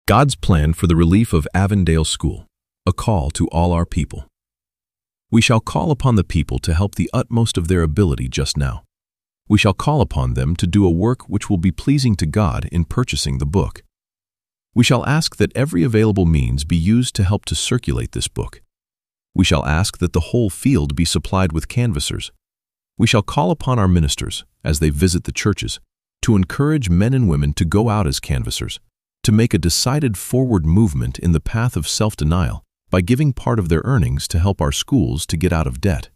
God's plan for the relief of Avondale School, a call to all our people. We shall call upon the people to help the utmost of their ability just now. We shall call upon them to do a work which will be pleasing to God in purchasing the book. We shall ask that every available means be used to help to circulate this book. We shall ask that the whole field be supplied with canvassers. We shall call upon our ministers, as they visit the churches, to encourage men and women to go out as canvassers, to make a decided forward movement in the path of self-denial by giving part of their earnings to help our schools to get out of debt.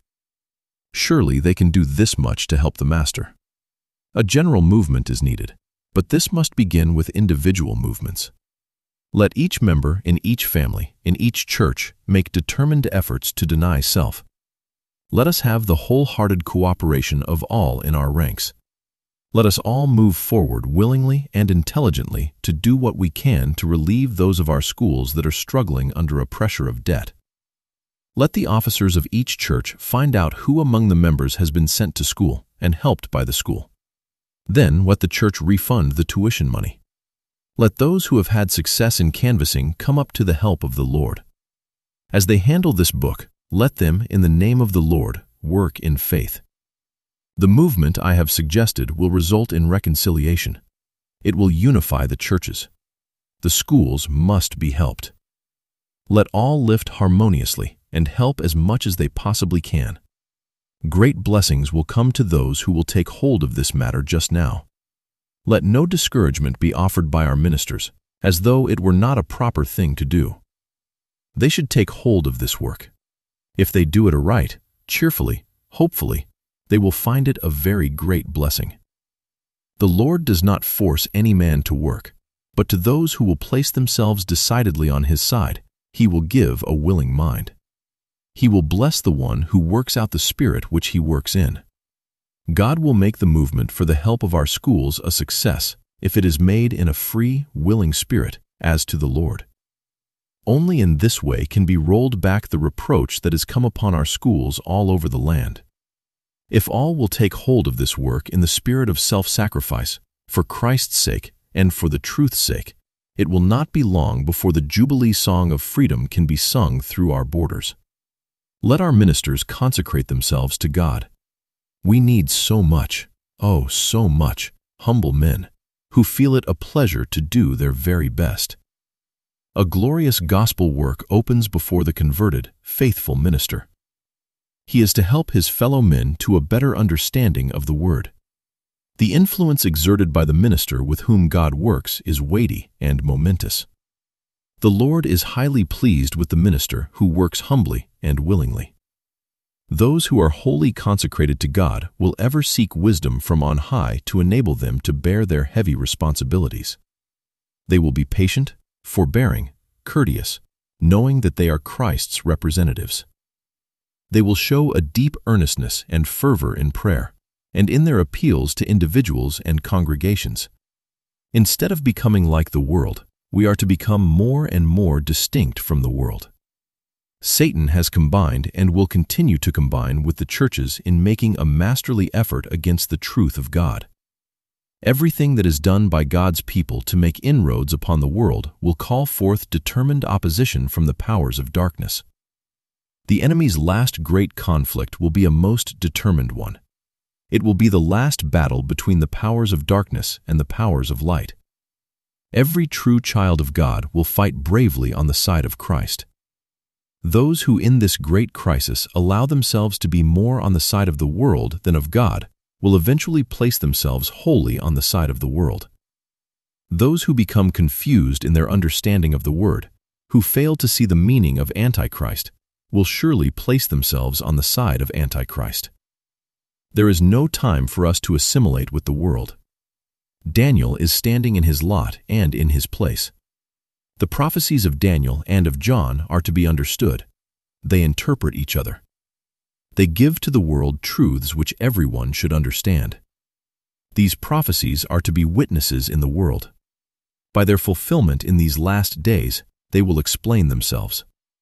Surely they can do this much to help the master. A general movement is needed, but this must begin with individual movements. Let each member in each family, in each church, make determined efforts to deny self. Let us have the wholehearted cooperation of all in our ranks. Let us all move forward willingly and intelligently to do what we can to relieve those of our schools that are struggling under a pressure of debt. Let the officers of each church find out who among the members has been sent to school and helped by the school. Then let the church refund the tuition money. Let those who have had success in canvassing come up to the help of the Lord. As they handle this book, let them, in the name of the Lord, work in faith. The movement I have suggested will result in reconciliation. It will unify the churches. The schools must be helped. Let all lift harmoniously and help as much as they possibly can. Great blessings will come to those who will take hold of this matter just now. Let no discouragement be offered by our ministers, as though it were not a proper thing to do. They should take hold of this work. If they do it aright, cheerfully, hopefully, they will find it a very great blessing. The Lord does not force any man to work, but to those who will place themselves decidedly on His side, He will give a willing mind. He will bless the one who works out the Spirit which He works in. God will make the movement for the help of our schools a success if it is made in a free, willing spirit as to the Lord. Only in this way can be rolled back the reproach that has come upon our schools all over the land. If all will take hold of this work in the spirit of self-sacrifice, for Christ's sake and for the truth's sake, it will not be long before the Jubilee song of freedom can be sung through our borders. Let our ministers consecrate themselves to God. We need so much, oh, so much, humble men who feel it a pleasure to do their very best. A glorious gospel work opens before the converted, faithful minister. He is to help his fellow men to a better understanding of the Word. The influence exerted by the minister with whom God works is weighty and momentous. The Lord is highly pleased with the minister who works humbly and willingly. Those who are wholly consecrated to God will ever seek wisdom from on high to enable them to bear their heavy responsibilities. They will be patient, forbearing, courteous, knowing that they are Christ's representatives. They will show a deep earnestness and fervor in prayer, and in their appeals to individuals and congregations. Instead of becoming like the world, we are to become more and more distinct from the world. Satan has combined and will continue to combine with the churches in making a masterly effort against the truth of God. Everything that is done by God's people to make inroads upon the world will call forth determined opposition from the powers of darkness. The enemy's last great conflict will be a most determined one. It will be the last battle between the powers of darkness and the powers of light. Every true child of God will fight bravely on the side of Christ. Those who in this great crisis allow themselves to be more on the side of the world than of God will eventually place themselves wholly on the side of the world. Those who become confused in their understanding of the Word, who fail to see the meaning of Antichrist, will surely place themselves on the side of Antichrist. There is no time for us to assimilate with the world. Daniel is standing in his lot and in his place. The prophecies of Daniel and of John are to be understood. They interpret each other. They give to the world truths which everyone should understand. These prophecies are to be witnesses in the world. By their fulfillment in these last days, they will explain themselves.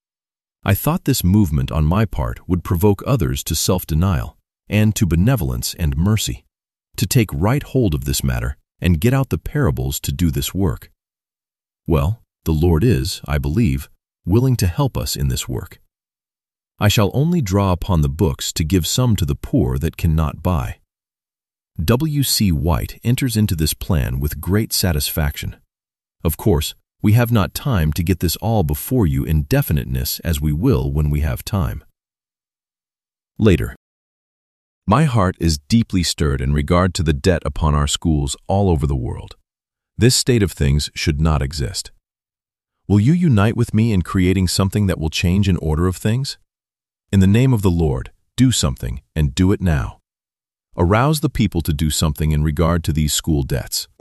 I thought this movement on my part would provoke others to self-denial and to benevolence and mercy, to take right hold of this matter and get out the parables to do this work. Well, The Lord is, I believe, willing to help us in this work. I shall only draw upon the books to give some to the poor that cannot buy. W.C. White enters into this plan with great satisfaction. Of course, we have not time to get this all before you in definiteness as we will when we have time. Later. My heart is deeply stirred in regard to the debt upon our schools all over the world. This state of things should not exist. Will you unite with me in creating something that will change an order of things? In the name of the Lord, do something, and do it now. Arouse the people to do something in regard to these school debts.